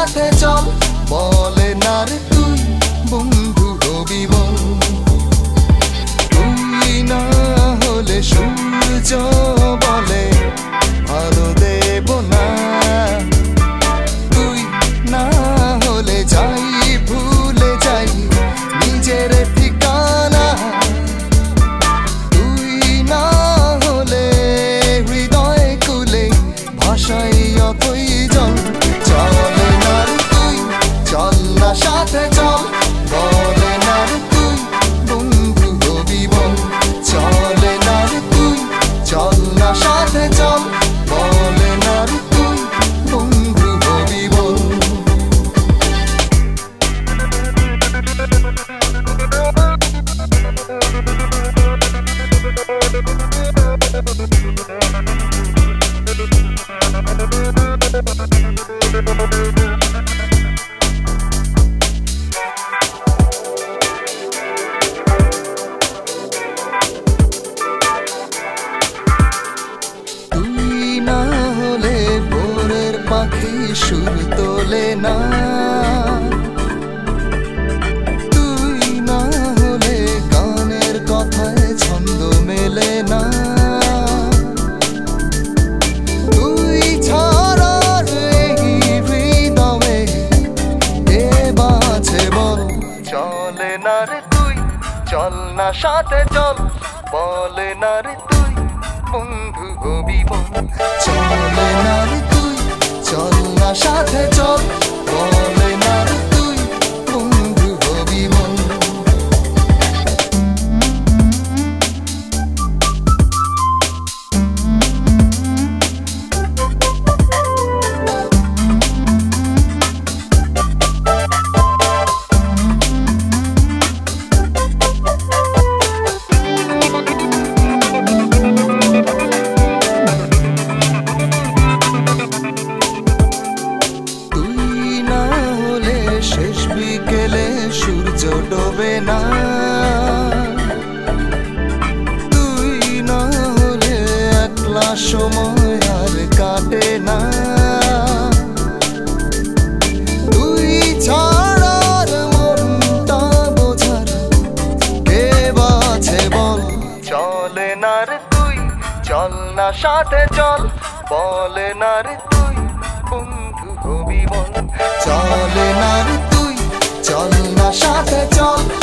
সাথে চল বলে না রে তুই বন্ধু হবি বল তুই না হলে সূর্য বলে আলো দেব না তুই না হলে যাই ভুলে যাই নিজের ঠিকানা তুই না হলে হৃদয় কুলে ভাষাই অতই জল চলে না রে তুই চল না সাথে চল বলে না রে তুই বন্ধু হবি বল চলে না রে তুই চল না সাথে চল বলে না রে তুই বন্ধু হবি বল পাখি সুর তোলে না তুই না হলে গানের কথায় ছন্দ মেলে না তুই ছাড়া এই হৃদয়ে কে বাঁচে বল চলে না রে তুই চল না সাথে চল বলে না রে তুই বন্ধু হবি বল চলে না রে তুই চল না সাথে চল বলে না রে তুই বন্ধু হবি বল শেষ বিকেলে সূর্য ডোবে না তুই না হলে একলা সময় আর কাটে না তুই ছাড়ার মনটা বোঝার কে বাছে বল চলে না রে তুই চল না সাথে চল বলে না রে তুই বন্ধু হবি বল চলে না রে তুই চল না সাথে চল